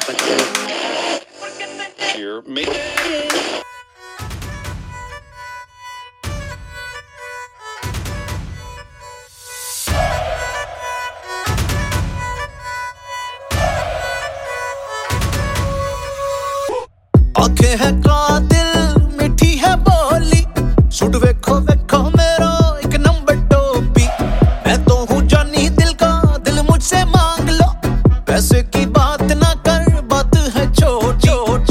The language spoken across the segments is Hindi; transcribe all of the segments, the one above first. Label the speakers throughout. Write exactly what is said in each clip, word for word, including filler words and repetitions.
Speaker 1: You're me.
Speaker 2: आंखें है कातिल मिठी है बोली सूट वेखो वेखो मेरो एक नंबर टोपी मैं तो हूँ जानी दिल का दिल मुझसे मांग लो पैसे की बात ना कर बात है छोटी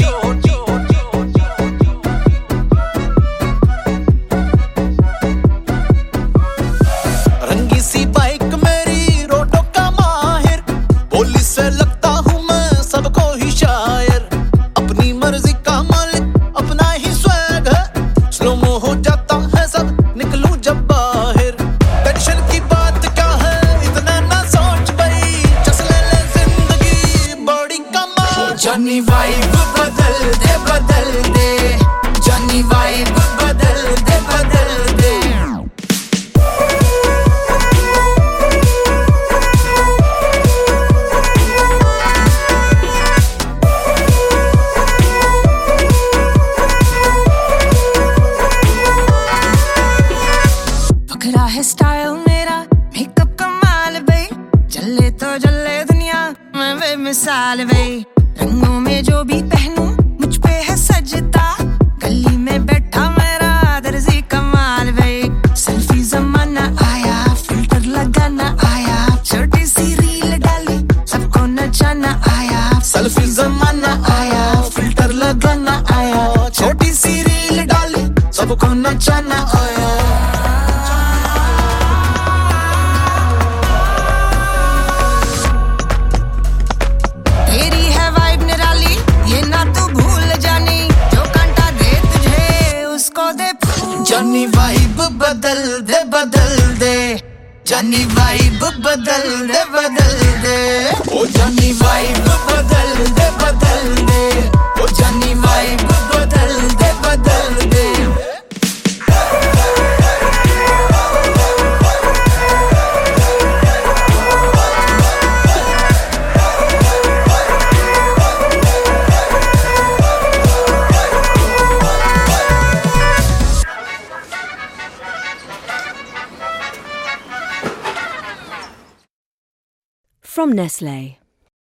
Speaker 2: रंगी सी बाइक मेरी रोडों का माहिर बोली से लगता हूँ मैं सबको ही शायर अपनी मर्जी का मालिक अपना ही स्वैग है स्लो मो हो जाता है सब निकलूं जब बाहर टेंशन की बात क्या है इतना ना सोच भाई जस ले ले जिंदगी बड़ी कमाल जानी वाइब बदल दे बदल दे जानी वाइब बदल दे बदल दे
Speaker 3: पकड़ा है स्टाइल मेरा मेकअप कमाल बे चले तो चले दुनिया मैं बेमिसाल बे रंगों में जो भी पहनूं मुझ पे है सजता गली में बैठा मेरा दर्जी कमाल बे सेल्फी जमाना आया फिल्टर लगाना आया छोटी सी रील डाली सबको नचाना आया
Speaker 2: सेल्फी जमाना आया फिल्टर लगाना आया छोटी सी रील डाली सबको नचाना आया
Speaker 3: तेरी है वाइब निराली ये ना तू भूल जानी जो कांटा दे तुझे उसको दे फूल
Speaker 2: जानी वाइब बदल दे बदल दे जानी वाइब बदल दे बदल दे ओ जानी वाइब बदल दे बदल दे ओ जानी वाइब बदल दे बदल दे
Speaker 4: From Nestlé.